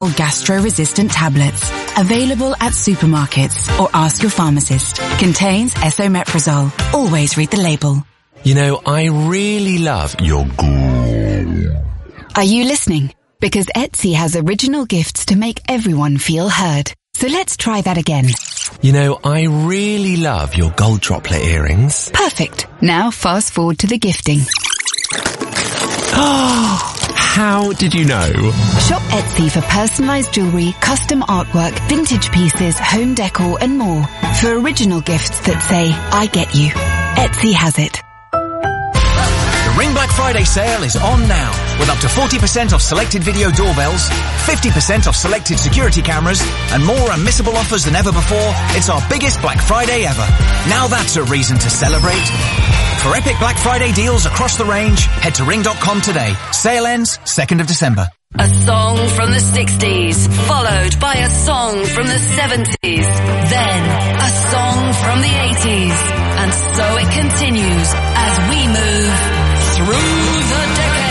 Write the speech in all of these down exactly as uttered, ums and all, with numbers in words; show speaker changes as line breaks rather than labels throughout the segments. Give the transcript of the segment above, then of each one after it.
Gastro-resistant tablets. Available at supermarkets or ask your pharmacist. Contains esomeprazole. Always read the label.
You know, I really love your goo.
Are you listening? Because Etsy has original gifts to make everyone feel heard. So let's try that again.
You know, I really love your gold droplet earrings.
Perfect. Now fast forward to the gifting.
Oh! How did you know?
Shop Etsy for personalised jewellery, custom artwork, vintage pieces, home decor and more. For original gifts that say, I get you. Etsy has it.
The Ring Black Friday sale is on now, with up to forty percent off selected video doorbells, fifty percent off selected security cameras, and more unmissable offers than ever before. It's our biggest Black Friday ever. Now that's a reason to celebrate. For epic Black Friday deals across the range, head to ring dot com today. Sale ends second of December.
A song from the sixties, followed by a song from the seventies, then a song from the eighties, and so it continues as we move through the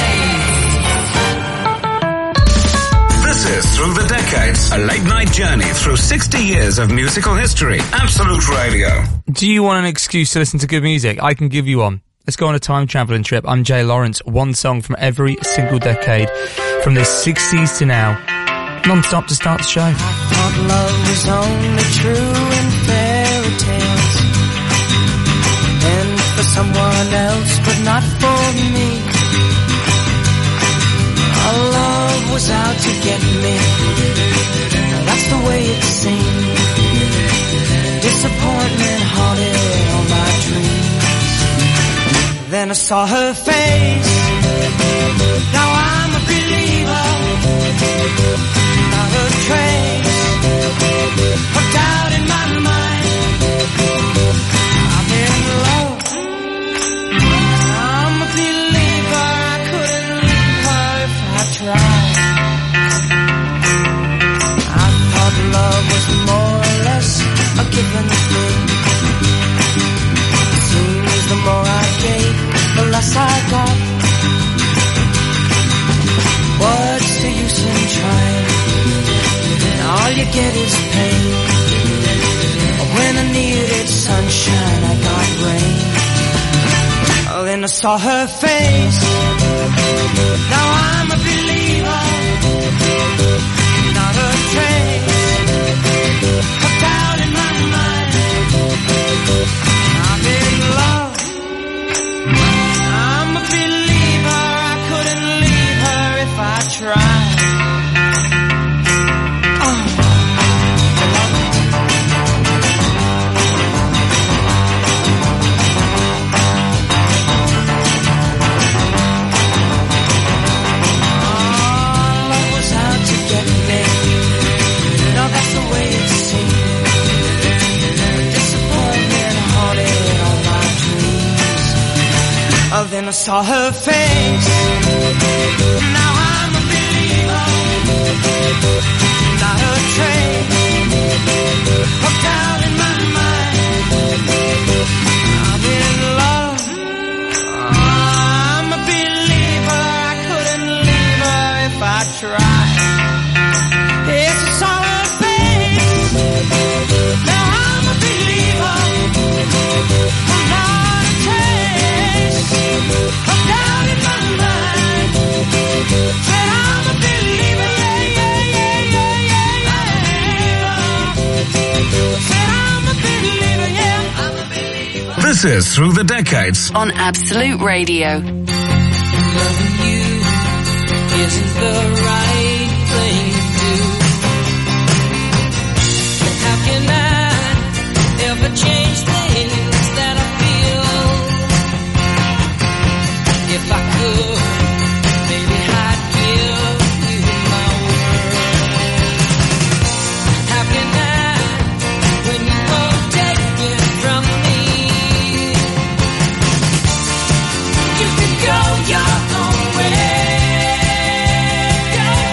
decades.
This is Through the Decades, a late-night journey through sixty years of musical history. Absolute Radio.
Do you want an excuse to listen to good music? I can give you one. Let's go on a time travelling trip. I'm Jay Lawrence. One song from every single decade, from the sixties to now, non-stop to start the show.
I thought love was only true in fairy tales, and for someone else, but not for me. Our love was out to get me. That's the way it seemed. Disappointment haunted all my dreams. Then I saw her face. Now I'm a believer. Not a trace of doubt in my mind. I'm in love. I'm a believer. I couldn't leave her if I tried. I thought love was more or less a given thing. Seems the more I gave, the less I got. What's the use in trying? All you get is pain. When I needed sunshine, I got rain. Oh, then I saw her face. Now I'm a believer. Not a trace of doubt in my mind. I'm in love. I'm a believer. I couldn't leave her if I tried. Then I saw her face. Now I'm a believer. Not a trace of doubt in my mind. I'm in love. I'm a believer. I couldn't leave her if I tried. Yes, I saw her face. Now I'm a believer. I'm not a trace of doubt in my mind. Said I'm a believer, yeah, yeah, yeah, yeah, yeah. Said I'm a believer, yeah, I'm a believer.
This is Through the Decades
On Absolute Radio.
Loving you isn't the right thing to do. How can I ever change things that I feel? If I could, maybe I'd give you my word. How can I, when you won't take it from me? You can go your own way. Go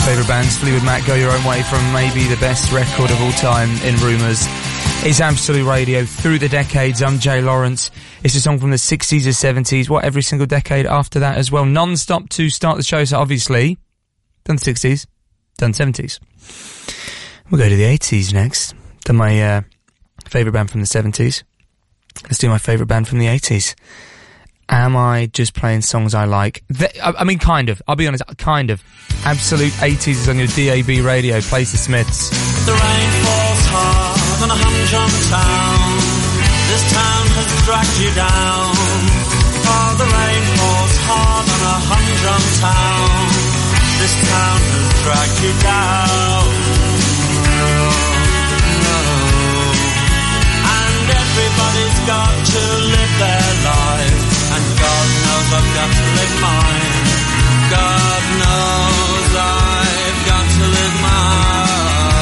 favourite bands, Fleetwood Mac, Go Your Own Way, from maybe the best record of all time in Rumours. It's Absolute Radio through the decades. I'm Jay Lawrence. It's a song from the sixties or seventies, what, every single decade after that as well. Non-stop to start the show, so obviously, done the sixties, done seventies. We'll go to the eighties next. Done my uh, favourite band from the seventies. Let's do my favourite band from the eighties. Am I just playing songs I like? The, I, I mean, kind of. I'll be honest, kind of. Absolute eighties is on your D A B radio. Plays the Smiths.
The rain falls hard on a humdrum town. This town has dragged you down. Oh, the rain falls hard on a humdrum town. This town has dragged you down. And everybody's got to live their life. And God knows I've got to live mine. God knows I've got to live mine.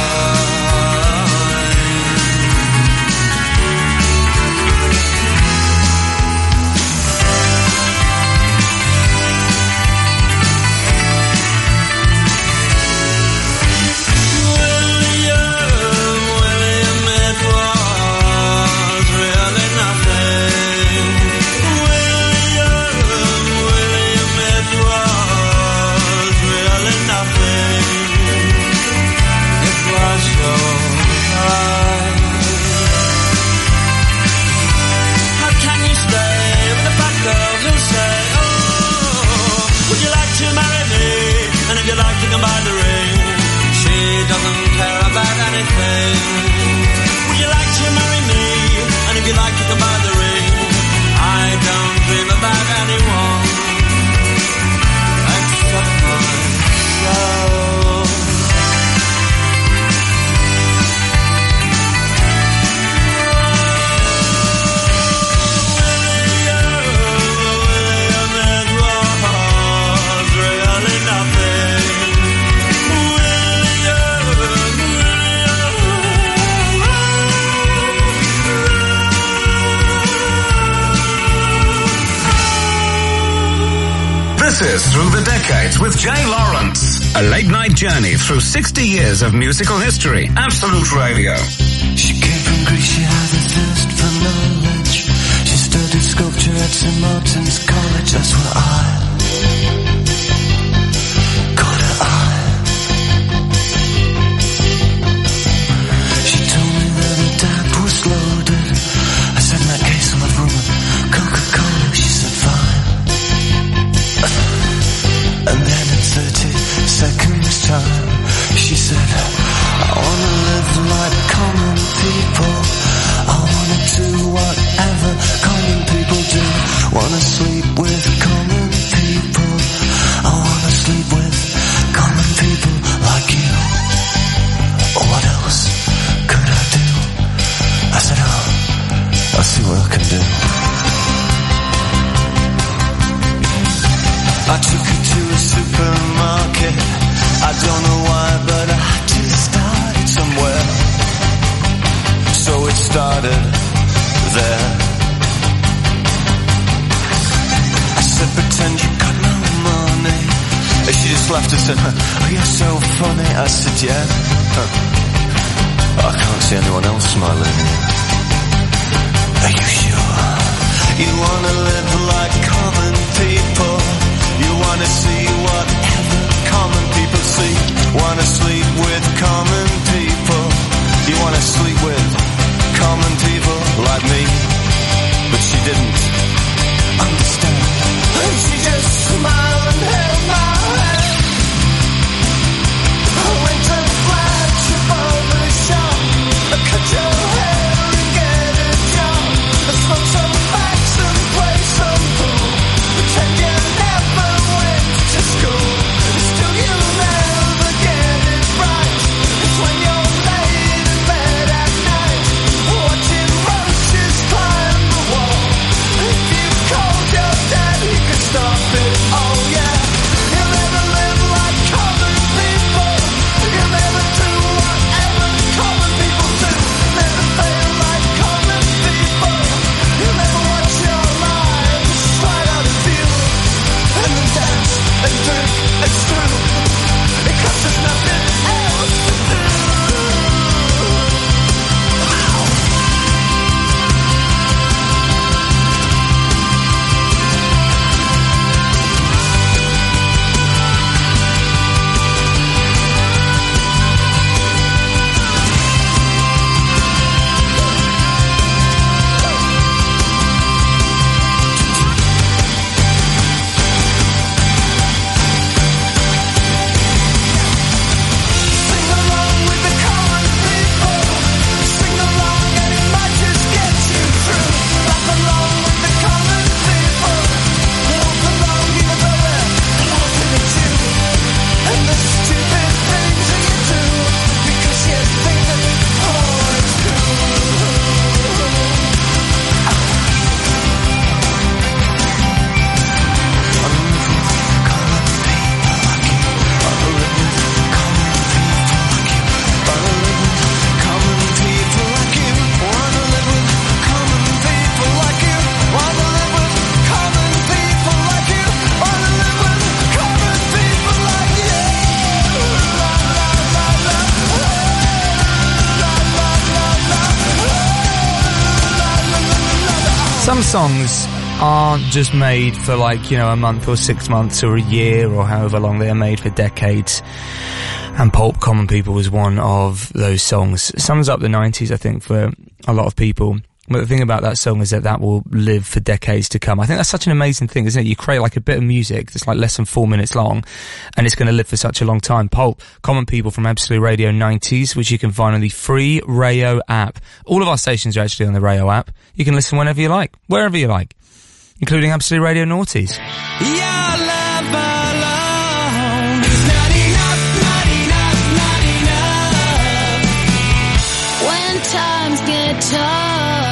You'd like to come by the ring. She doesn't care about anything. Would you like to marry me? And if you'd like to come by the ring, I don't dream about anyone except myself.
This is Through the Decades with Jay Lawrence. A late-night journey through sixty years of musical history. Absolute Radio.
She came from Greece, she had a thirst for knowledge. She studied sculpture at Saint Martin's College. That's where I caught her eye. She told me that her dad was loaded. I said, in that case I'll have rum and Coca-Cola. She said, fine. And then in thirty seconds time, she said, I wanna live like common people. I wanna do whatever common people do. Wanna sleep with common people. I wanna sleep with common people like you. What else could I do? I said, oh, I'll see what I can do. I took her to a supermarket. I don't know why, but I had to start it somewhere. So it started there. I said, pretend you got no money. She just laughed and said, oh, you're so funny. I said, yeah. Huh. I can't see anyone else smiling. Are you sure? You wanna live like common people. You wanna see whatever common people see. Wanna sleep with common people. You wanna sleep with common people like me. But she didn't understand. And she just smiled and held my hand. I went to flagship barber shop. I cut your hair and get a job. I smoke some packs and play some pool. Pretend you never went to school. Still you never
Some songs aren't just made for like, you know, a month or six months or a year or however long. They are made for decades. And Pulp, Common People was one of those songs. Sums up the nineties, I think, for a lot of people. But the thing about that song is that that will live for decades to come. I think that's such an amazing thing, isn't it? You create like a bit of music that's like less than four minutes long, and it's going to live for such a long time. Pulp, Common People from Absolute Radio nineties, which you can find on the free Rayo app. All of our stations are actually on the Rayo app. You can listen whenever you like, wherever you like, including Absolute Radio Noughties.
Your love alone is not enough, not enough, not enough. When times get tough,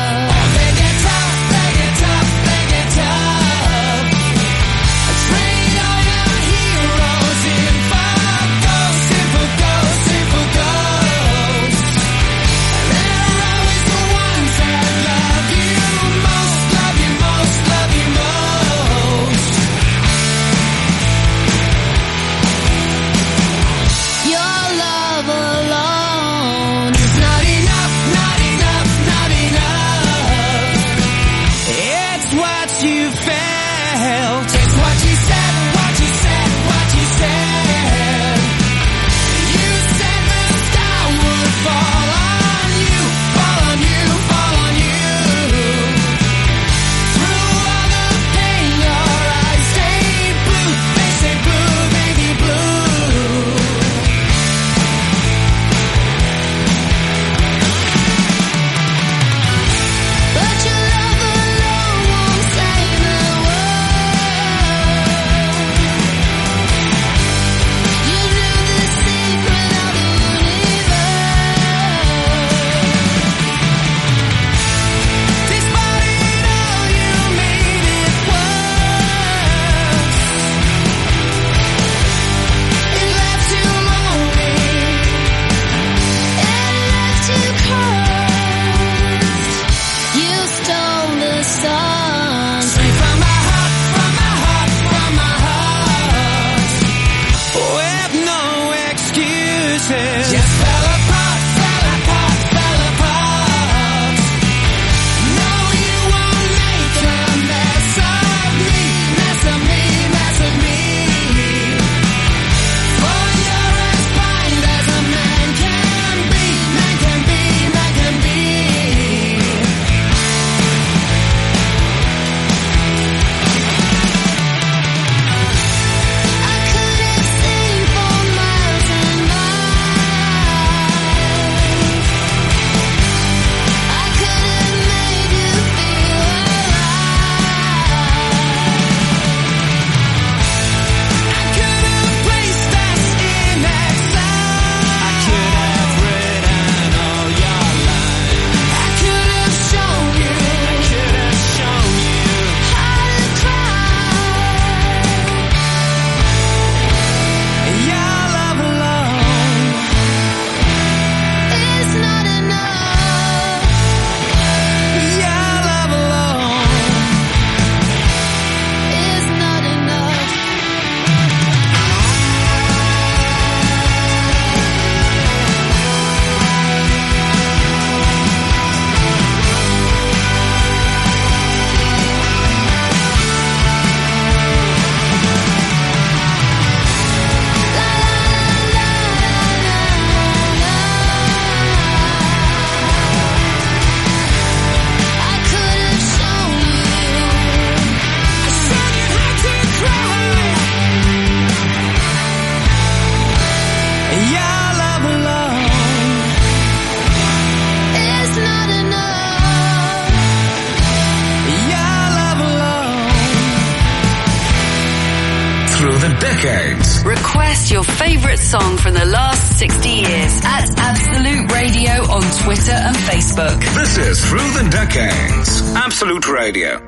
decades.
Request your favourite song from the last sixty years at Absolute Radio on Twitter and Facebook.
This is Through the Decades. Absolute Radio.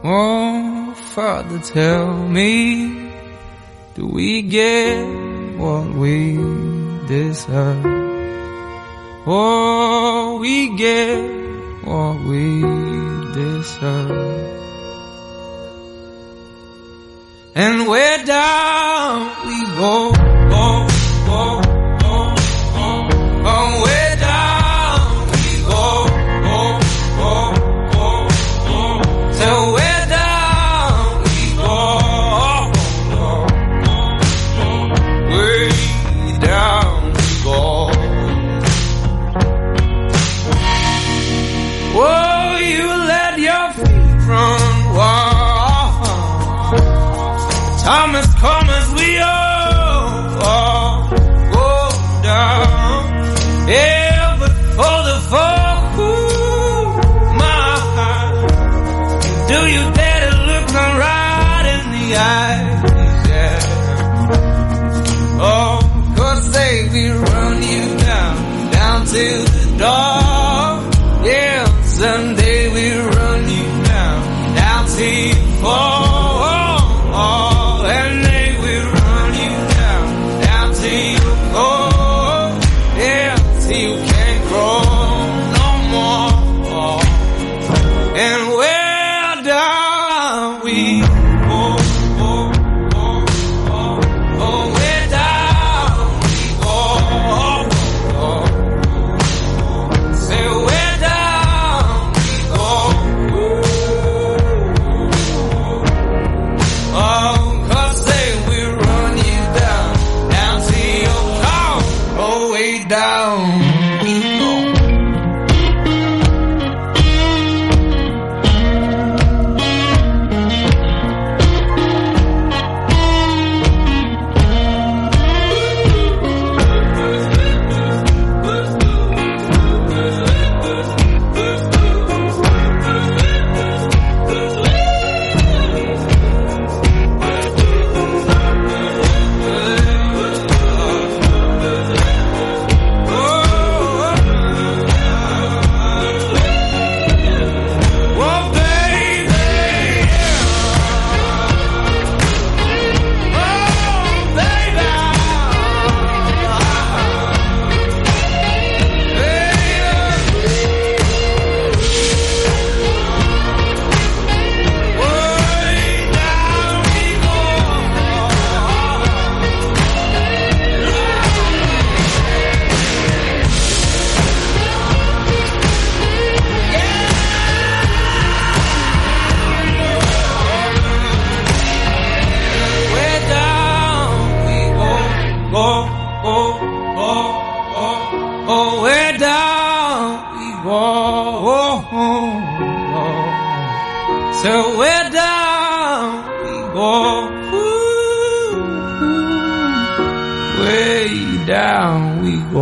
Oh, Father, tell me, do we get what we deserve? Oh, we get what we deserve. And where down we go, go, go, go, go. Oh, where down we go, go, go, go, go.
till the dawn. Yeah, someday we'll run you down, down till you fall. And they will run you down, down till you fall. Yeah, till you can't crawl no more. And where down we go, go, go, go, go, where down we go, go, go. Say where down we go. Oh, 'cause they will run you down, down till your car, oh way down we go. So we're down we go, ooh, way down we go.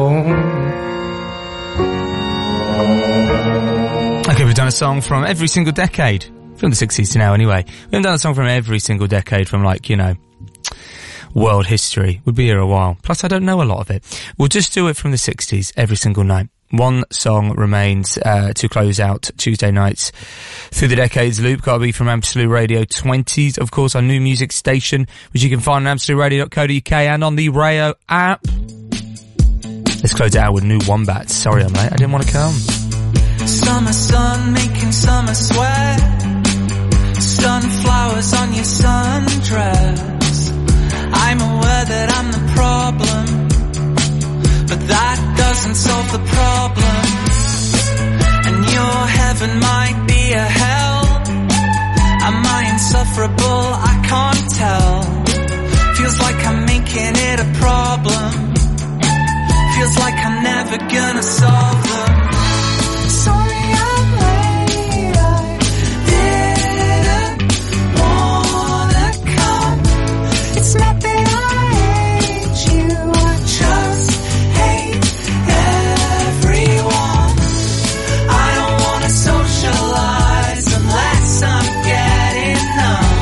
Okay, we've done a song from every single decade. From the sixties to now anyway. We haven't done a song from every single decade from like, you know, world history. We'll be here a while. Plus I don't know a lot of it. We'll just do it from the sixties every single night. One song remains uh, to close out Tuesday nights through the decades loop. Gotta be from Absolute Radio twenties, of course, our new music station, which you can find on absolute radio dot co dot uk and on the Rayo app. Let's close it out with New Wombats. Sorry I'm late, I didn't want to come.
Summer sun making summer sweat, sunflowers on your sundress. I'm aware that I'm the problem, but that doesn't solve the problem. And your heaven might be a hell. Am I insufferable? I can't tell. Feels like I'm making it a problem. Feels like I'm never gonna solve them. Sorry I'm late, I didn't wanna come. It's not that I hate you, I just hate everyone. I don't wanna socialize unless I'm getting numb.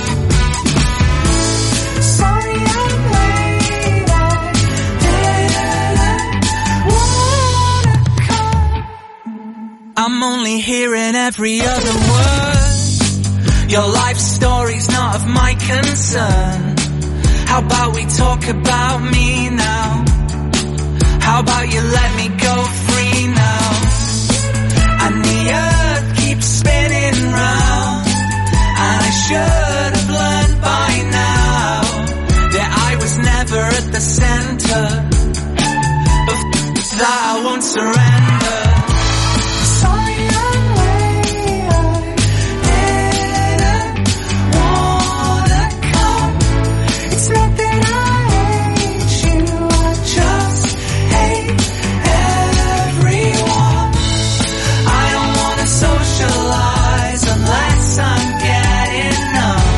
Sorry I'm late, I didn't wanna come. I'm only hearing every other word. Your life story's not of my concern. How about we talk about me now? How about you let me go free now? And the earth keeps spinning round, and I should have learned by now that I was never at the center, but f- that I won't surrender. Sorry I'm late, I didn't wanna come. It's not that I hate you, I just hate everyone. I don't wanna socialize unless I'm getting numb.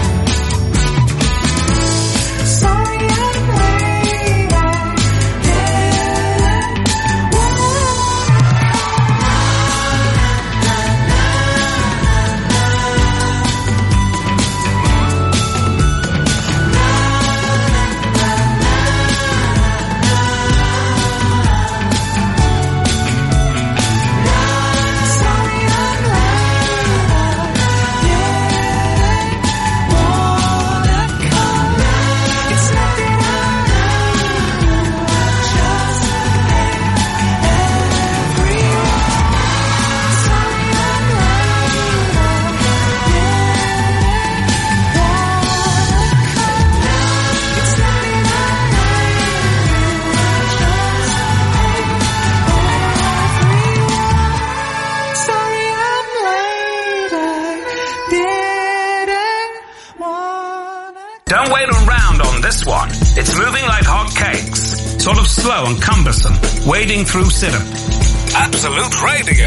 Sorry I'm late, I didn't wanna
It's moving like hot cakes, sort of slow and cumbersome, wading through syrup. Absolute Radio.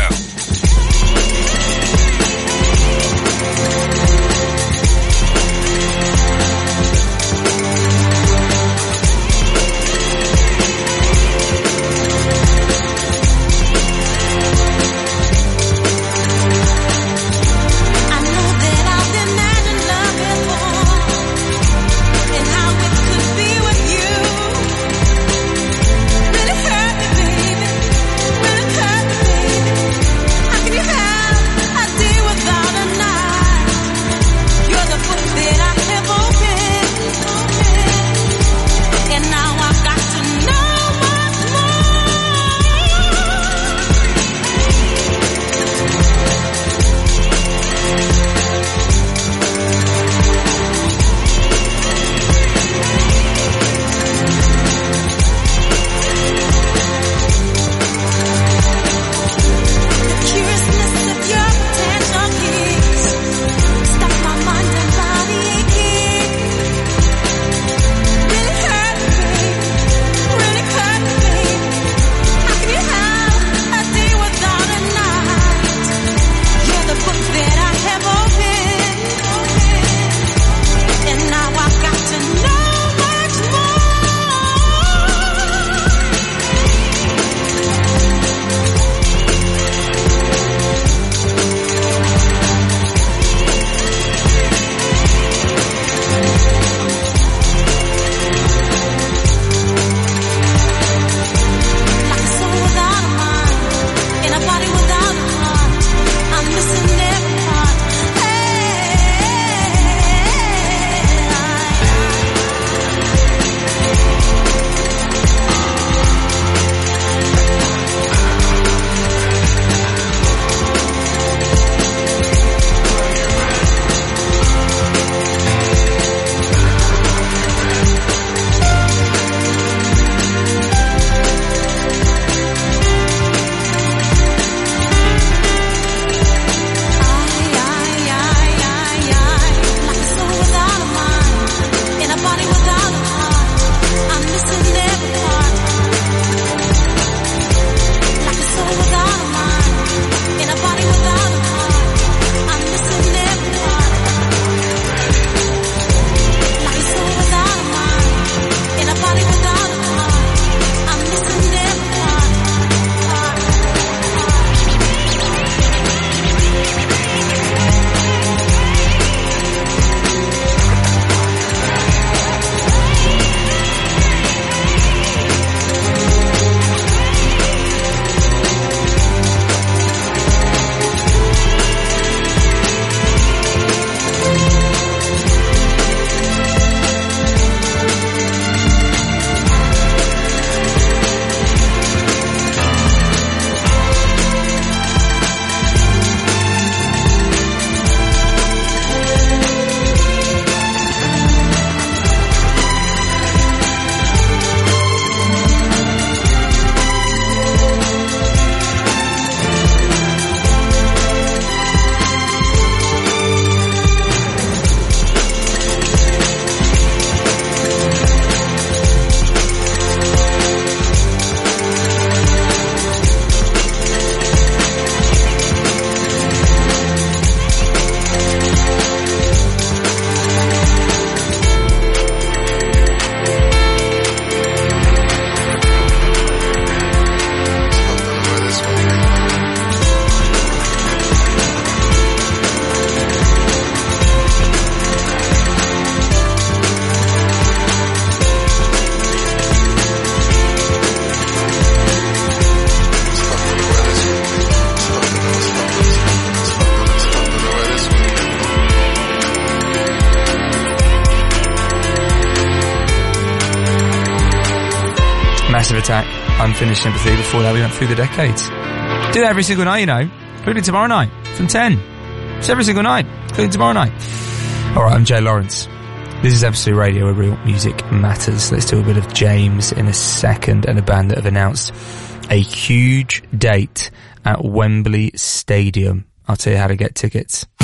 Massive Attack, Unfinished Sympathy. Before that we went through the decades. Do that every single night, you know, including tomorrow night from ten. It's every single night, including tomorrow night. Alright, I'm Jay Lawrence. This is Absolute Radio, where real music matters. Let's do a bit of James in a second, and a band that have announced a huge date at Wembley Stadium. I'll tell you how to get tickets.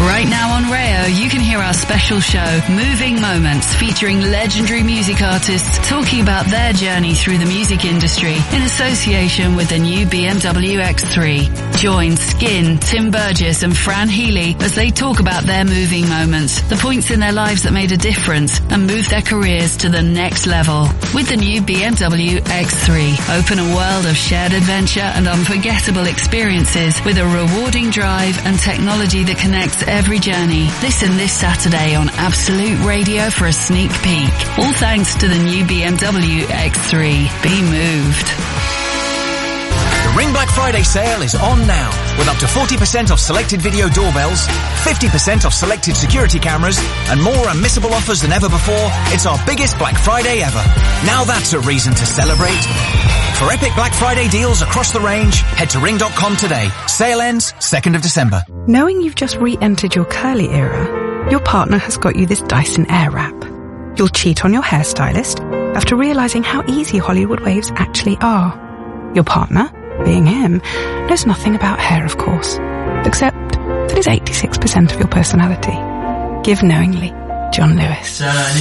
Right now on Rayo, you can hear our special show, Moving Moments, featuring legendary music artists talking about their journey through the music industry in association with the new B M W X three. Join Skin, Tim Burgess and Fran Healy as they talk about their moving moments, the points in their lives that made a difference and moved their careers to the next level. With the new B M W X three, open a world of shared adventure and unforgettable experiences with a rewarding drive and technology that connects every journey. Listen this Saturday on Absolute Radio for a sneak peek. All thanks to the new B M W X three. Be moved.
The Ring Black Friday sale is on now, with up to forty percent off selected video doorbells, fifty percent off selected security cameras, and more unmissable offers than ever before. It's our biggest Black Friday ever. Now that's a reason to celebrate. For epic Black Friday deals across the range, head to ring dot com today. Sale ends second of December.
Knowing you've just re-entered your curly era, your partner has got you this Dyson Airwrap. You'll cheat on your hairstylist after realising how easy Hollywood waves actually are. Your partner, being him, knows nothing about hair, of course, except that it's eighty-six percent of your personality. Give knowingly. John Lewis.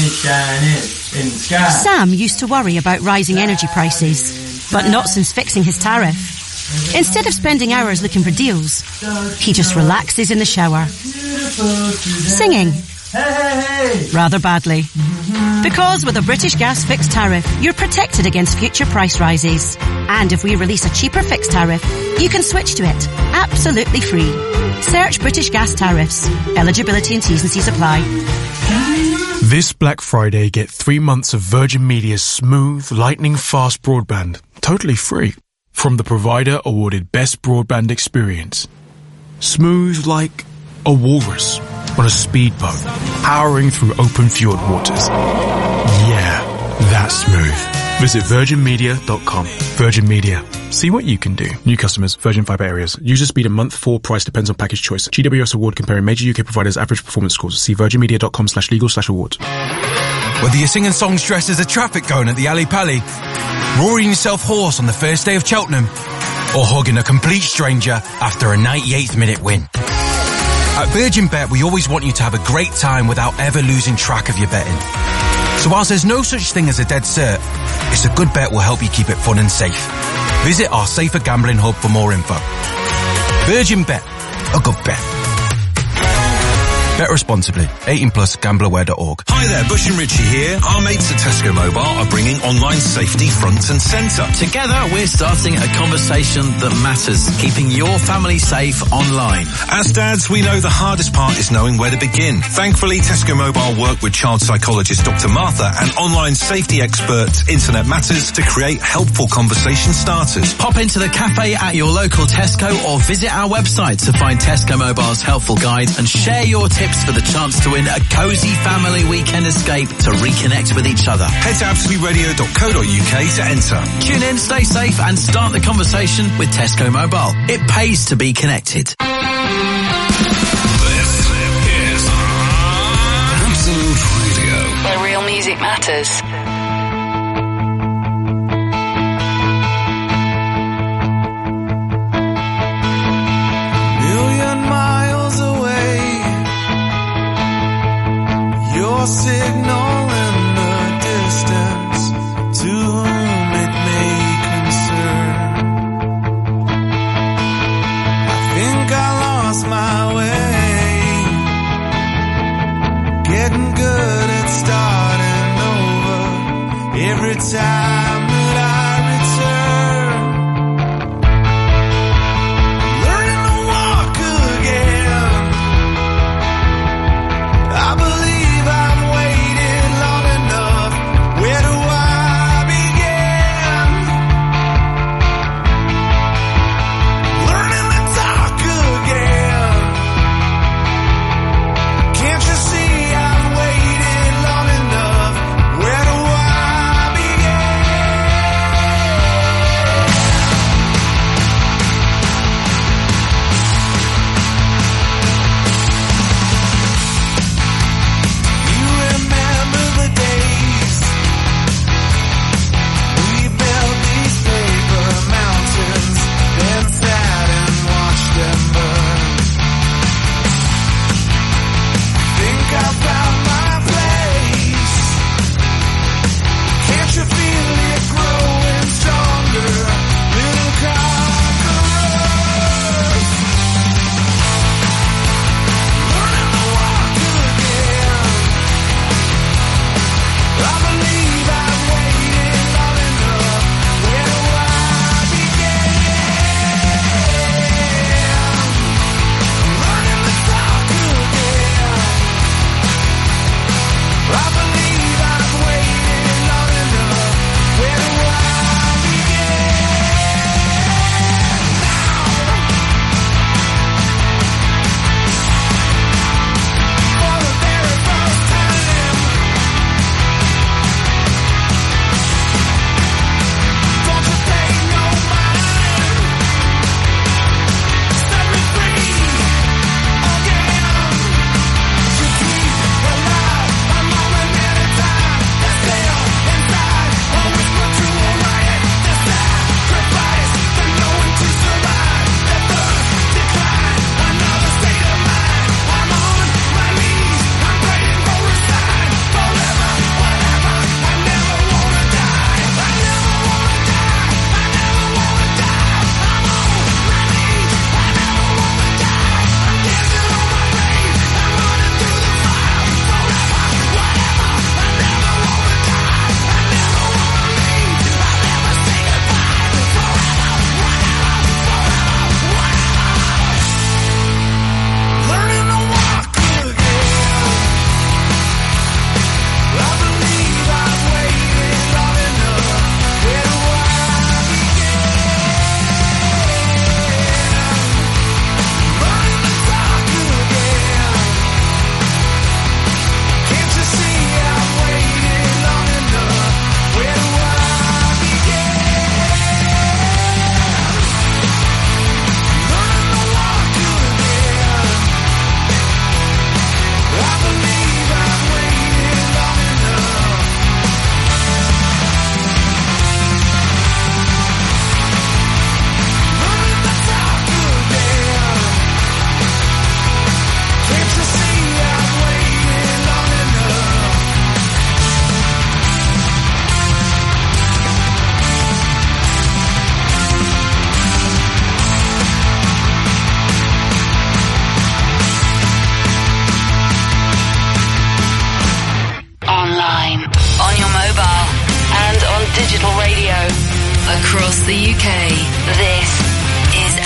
Sam used to worry about rising energy prices, but not since fixing his tariff. Instead of spending hours looking for deals, he just relaxes in the shower, singing rather badly. Because with a British Gas fixed tariff, you're protected against future price rises. And if we release a cheaper fixed tariff, you can switch to it absolutely free. Search British Gas tariffs. Eligibility and T's and C's apply.
This Black Friday, get three months of Virgin Media's smooth, lightning fast broadband, totally free, from the provider awarded Best Broadband Experience. Smooth like a walrus on a speedboat, powering through open fjord waters. Yeah, that's smooth. Visit virgin media dot com. Virgin Media. See what you can do. New customers, Virgin Fibre areas. User speed and month four price depends on package choice. G W S award comparing major U K providers' average performance scores. See virgin media dot com slash legal slash awards.
Whether you're singing songs dressed as a traffic cone at the Ali Pali, roaring yourself hoarse on the first day of Cheltenham, or hugging a complete stranger after a ninety-eighth minute win. At Virgin Bet, we always want you to have a great time without ever losing track of your betting. So whilst there's no such thing as a dead cert, it's a good bet will help you keep it fun and safe. Visit our Safer Gambling Hub for more info. Virgin Bet, a good bet. Bet responsibly. eighteen plus, gambler aware dot org.
Hi there, Bush and Ritchie here. Our mates at Tesco Mobile are bringing online safety front and centre.
Together, we're starting a conversation that matters, keeping your family safe online.
As dads, we know the hardest part is knowing where to begin. Thankfully, Tesco Mobile work with child psychologist Doctor Martha and online safety expert Internet Matters to create helpful conversation starters.
Pop into the cafe at your local Tesco or visit our website to find Tesco Mobile's helpful guide and share your tips for the chance to win a cosy family weekend escape to reconnect with each other.
Head to absolute radio dot co dot uk to enter.
Tune in, stay safe and start the conversation with Tesco Mobile. It pays to be connected.
This is Absolute Radio.
Where real music matters.
Million miles away, your signal in the distance, to whom it may concern. I think I lost my way, getting good at starting over.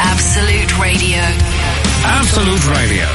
Absolute Radio.
Absolute Radio.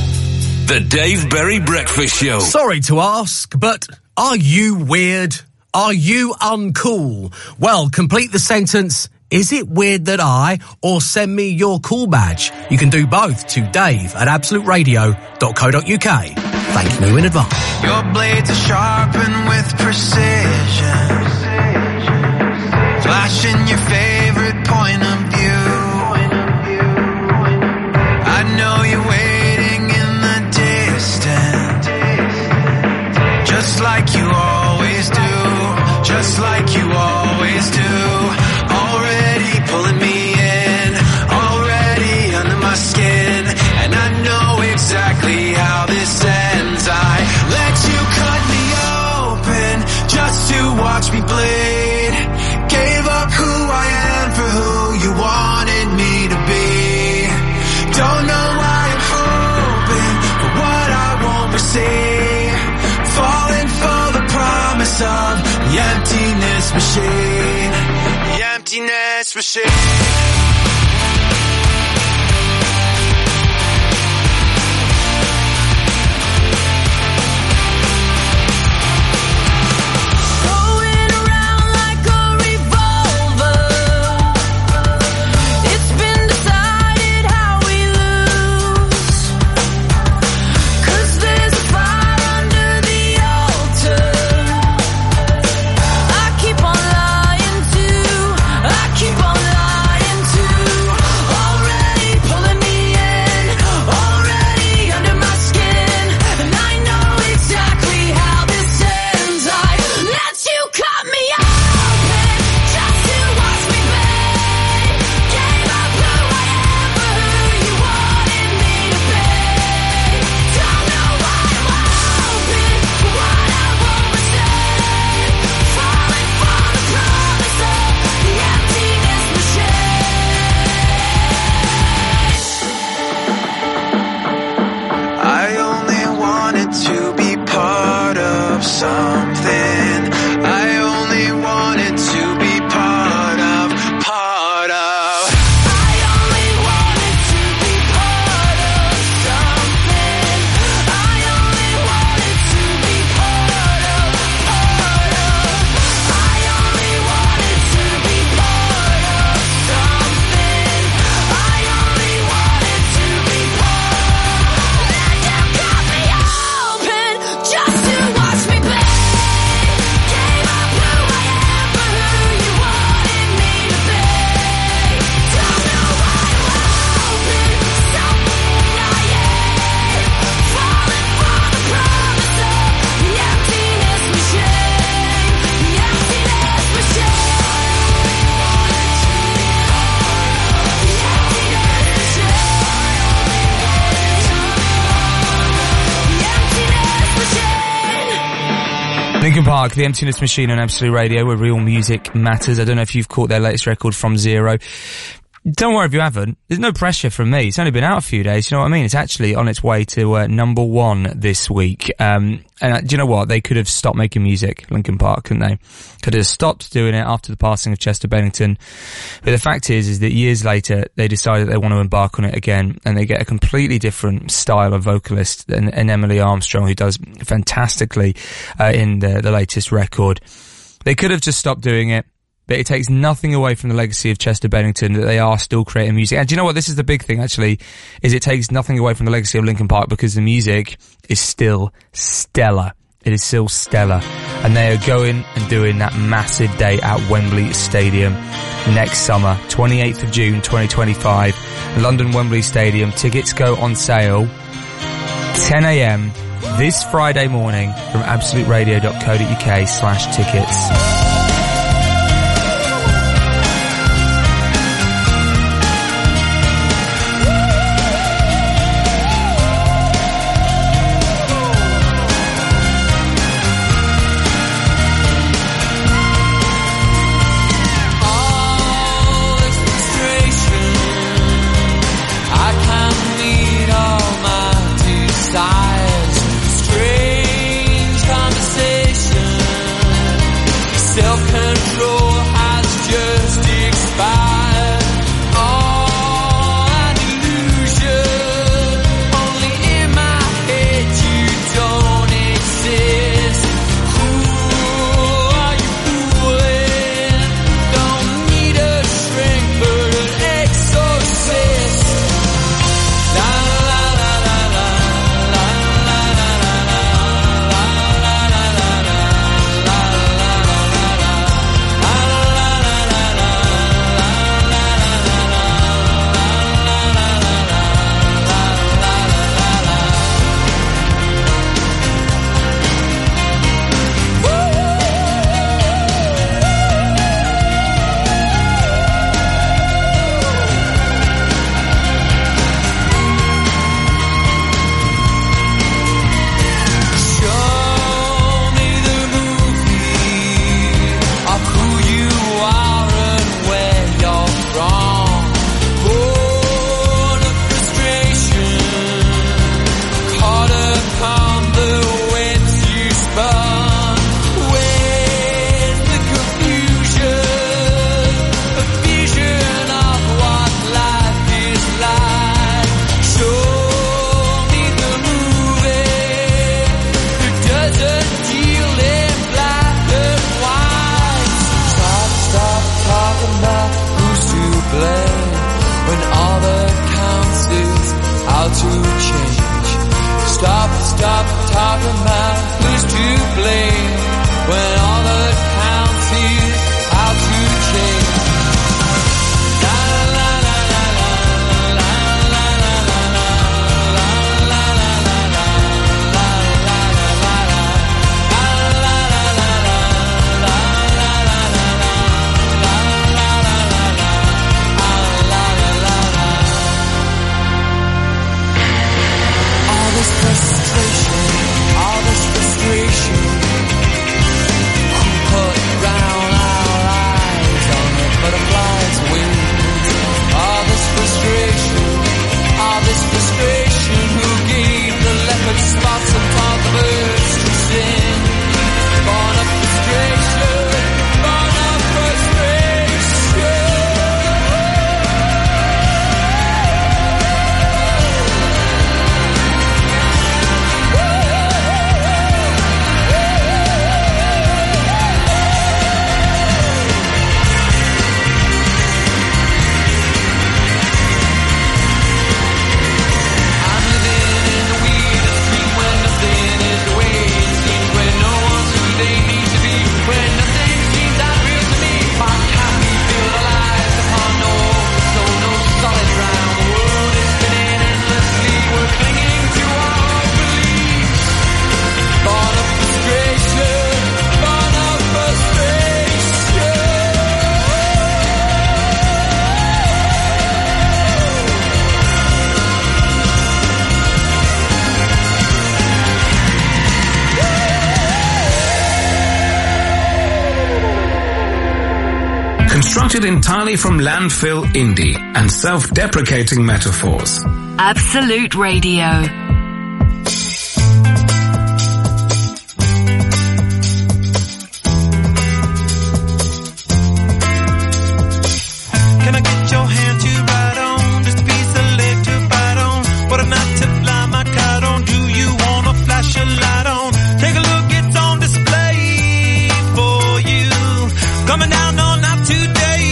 The Dave Berry Breakfast Show.
Sorry to ask, but are you weird?
Are you uncool? Well, complete the sentence, is it weird that I, or send me your cool badge. You can do both to dave at absolute radio dot co dot uk. Thank you in advance.
Your blades are sharpened with precision, flashing your favorite point of view. I know you're waiting in the distance, just like you always do, just like you always do. Already pulling me in, already under my skin, and I know exactly how this ends. I let you cut me open just to watch me bleed. Gave up who I am for who you wanted me to be. Don't know why I'm hoping for what I won't receive. Falling for the promise of the emptiness machine. The emptiness machine.
Linkin Park, The Emptiness Machine on Absolute Radio, where real music matters. I don't know if you've caught their latest record, From Zero. Don't worry if you haven't. There's no pressure from me. It's only been out a few days, you know what I mean? It's actually on its way to uh, number one this week. Um, and uh, do you know what? They could have stopped making music, Linkin Park, couldn't they? Could have stopped doing it after the passing of Chester Bennington. But the fact is, is that years later, they decided they want to embark on it again, and they get a completely different style of vocalist than, and Emily Armstrong, who does fantastically uh, in the, the latest record. They could have just stopped doing it. But it takes nothing away from the legacy of Chester Bennington that they are still creating music. And do you know what? This is the big thing, actually, is it takes nothing away from the legacy of Linkin Park because the music is still stellar. It is still stellar. And they are going and doing that massive day at Wembley Stadium next summer, twenty-eighth of June, twenty twenty-five. London Wembley Stadium. Tickets go on sale ten a.m. this Friday morning from absolute radio dot co dot uk slash tickets.
Constructed entirely from landfill indie and self-deprecating metaphors.
Absolute Radio.
Can I get your hand to ride on? Just a piece of leg to bite on. What a night to fly my kite on. Do you wanna flash a light on? Take a look, it's on display for you. Coming down on night today.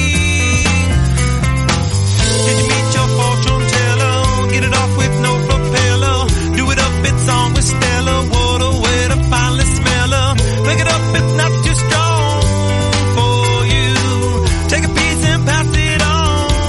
Did you meet your fortune teller? Get it off with no propeller. Do it up, it's on with Stella. What a way to finally smell her. Pick it up, it's not too strong for you. Take a piece and pass it on.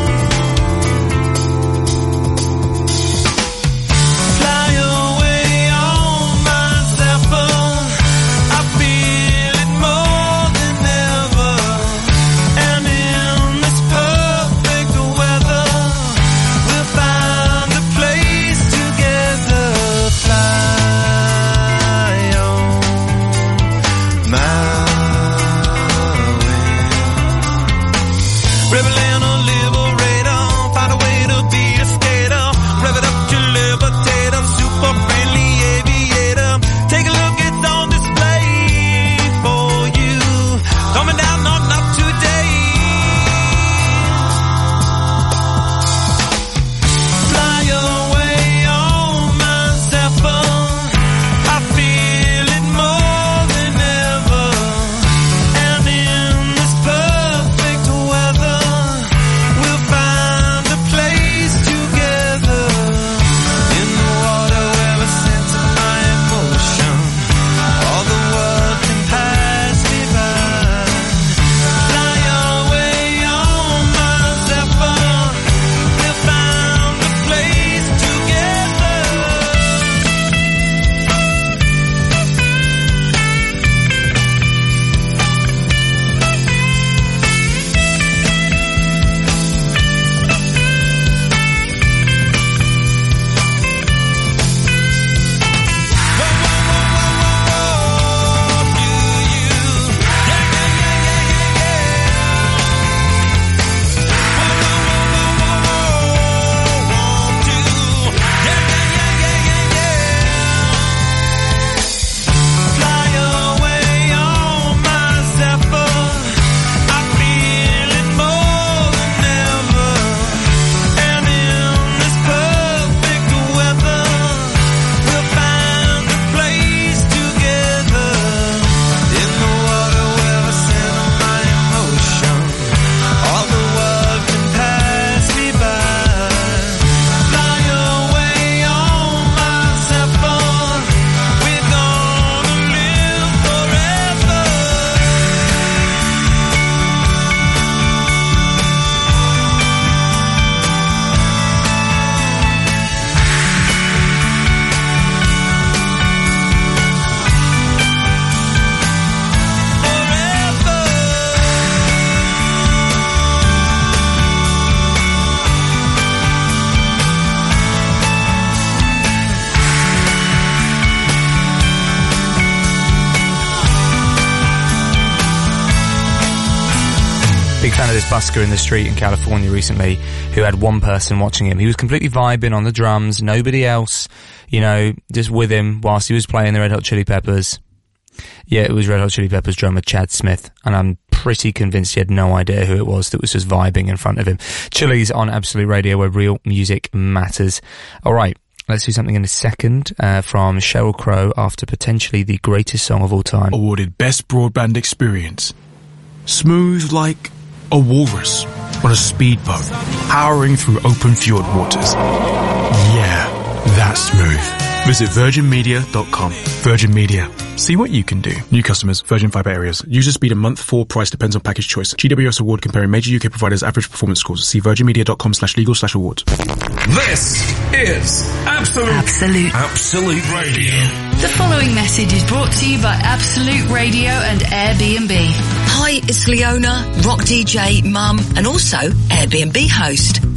Fly away on my Zephyr. I feel it more than ever. And in this perfect weather, we'll find a place together. Fly on my way. Rebel and a liberator, find a way to be a skater. Rev it up to levitate, I'm super friendly aviator. Take a look, it's on display for you. Coming down on up today. Fly away on my Zephyr. I feel it more than ever. And in this perfect weather, we'll find a place together. In the water where I sense my emotion, all the world can pass me by. Fly away on my Zephyr. We'll find a place together. Fly away on my Zephyr. I feel it more than ever. And in this perfect weather, we'll find a place together. In the water where I center my emotion, all the world can pass me by. Fly away on my Zephyr. We're gonna live forever.
Big fan of this busker in the street in California recently who had one person watching him. He was completely vibing on the drums, nobody else, you know, just with him whilst he was playing the Red Hot Chili Peppers. Yeah, it was Red Hot Chili Peppers drummer Chad Smith, and I'm pretty convinced he had no idea who it was that was just vibing in front of him. Chili's on Absolute Radio, where real music matters. Alright, let's do something in a second uh, from Sheryl Crow after potentially the greatest song of all time.
Awarded Best Broadband Experience. Smooth like a walrus on a speedboat, powering through open fjord waters. Yeah, that's smooth. Visit virgin media dot com. Virgin Media. See what you can do. New customers, Virgin Fibre areas. User speed a month, four price depends on package choice. G W S award comparing major U K providers' average performance scores. See virgin media dot com slash legal slash awards.
This is Absolute
Absolute
Absolute Radio.
The following message is brought to you by Absolute Radio and Airbnb.
Hi, it's Leona, rock D J, mum, and also Airbnb host.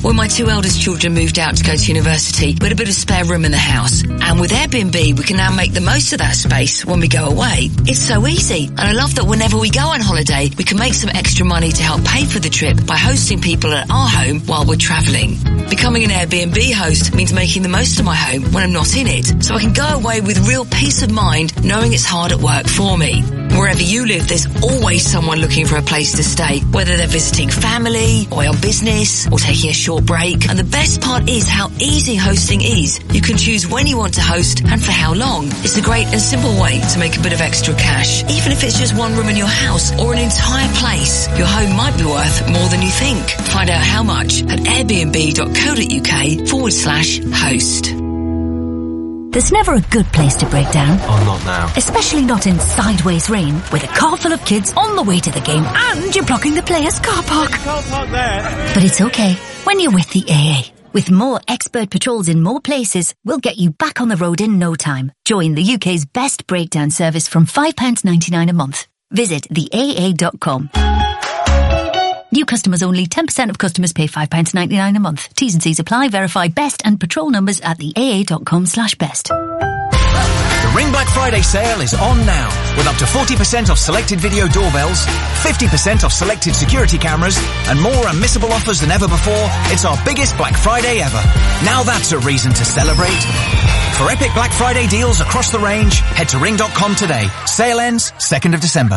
When my two eldest children moved out to go to university, we had a bit of spare room in the house. And with Airbnb, we can now make the most of that space when we go away. It's so easy. And I love that whenever we go on holiday, we can make some extra money to help pay for the trip by hosting people at our home while we're travelling. Becoming an Airbnb host means making the most of my home when I'm not in it, so I can go away with real peace of mind knowing it's hard at work for me. Wherever you live, there's always someone looking for a place to stay, whether they're visiting family, or on business, or taking a short break. And the best part is how easy hosting is. You can choose when you want to host and for how long. It's a great and simple way to make a bit of extra cash. Even if it's just one room in your house or an entire place, your home might be worth more than you think. Find out how much at airbnb.co.uk forward slash host.
There's never a good place to break down.
Oh, not now.
Especially not in sideways rain, with a car full of kids on the way to the game and you're blocking the players' car park.
You can't park there.
But it's okay when you're with the A A. With more expert patrols in more places, we'll get you back on the road in no time. Join the U K's best breakdown service from five pounds ninety-nine a month. Visit the A A dot com. New customers only. ten percent of customers pay five pounds ninety-nine a month. T's and C's apply. Verify best and patrol numbers at the A A dot com slash best.
The Ring Black Friday sale is on now, with up to forty percent off selected video doorbells, fifty percent off selected security cameras, and more unmissable offers than ever before. It's our biggest Black Friday ever. Now that's a reason to celebrate. For epic Black Friday deals across the range, head to ring dot com today. Sale ends second of December.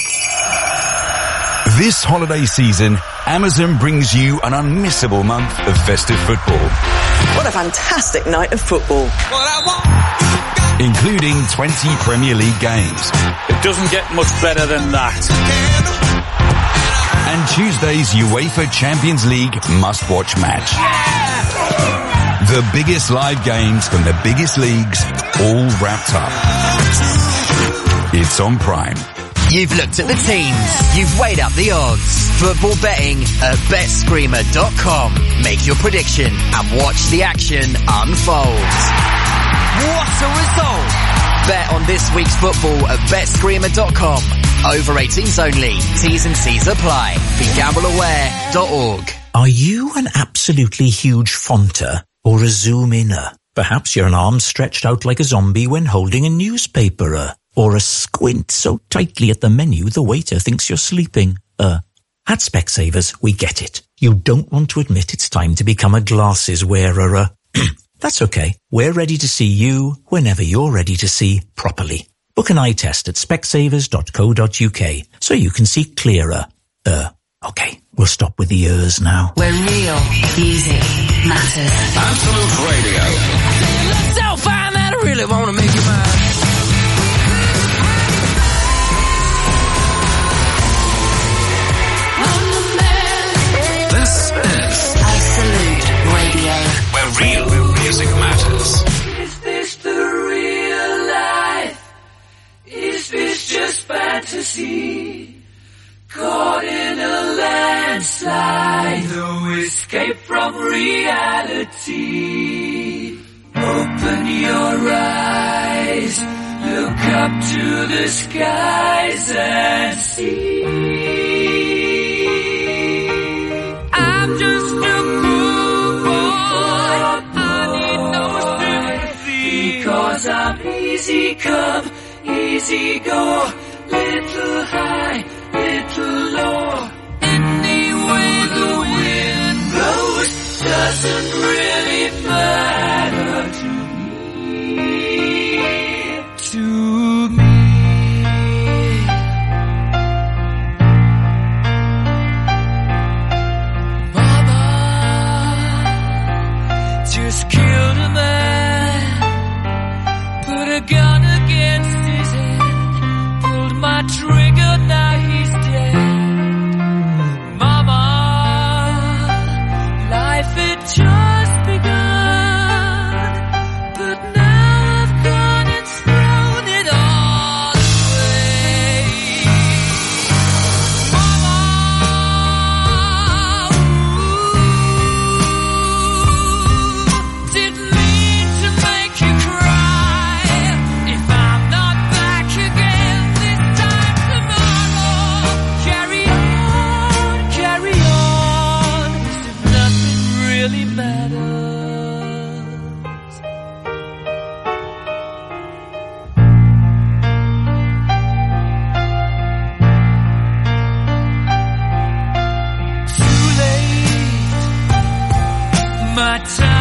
This holiday season, Amazon brings you an unmissable month of festive football.
What a fantastic night of football.
Including twenty Premier League games.
It doesn't get much better than that.
And Tuesday's UEFA Champions League must-watch match. The biggest live games from the biggest leagues, all wrapped up. It's on Prime.
You've looked at the teams. You've weighed up the odds. Football betting at bet screamer dot com. Make your prediction and watch the action unfold. What a result! Bet on this week's football at bet screamer dot com. Over eighteens only. T's and C's apply. Be gamble aware dot org.
Are you an absolutely huge fonter or a zoom-inner? Perhaps you're an arm stretched out like a zombie when holding a newspaper. Or a squint so tightly at the menu the waiter thinks you're sleeping. Uh, at Specsavers, we get it. You don't want to admit it's time to become a glasses wearer. Uh, that's okay. We're ready to see you whenever you're ready to see properly. Book an eye test at specsavers dot co dot uk so you can see clearer. Uh, okay, we'll stop with the ers now.
Where real music matters.
Absolute Radio.
Let's so fine that I really want to make you mine.
This is
Absolute Radio,
where real music matters.
Is this the real life? Is this just fantasy? Caught in a landslide, no escape from reality. Open your eyes, look up to the skies and see. I'm just a poor boy, I need no sympathy, because I'm easy come, easy go, little high, little low. Any way the wind blows doesn't really matter to me, to me. Just killed a man, put a gun against his head, pulled my trigger, now he's dead. Mama, life it just time.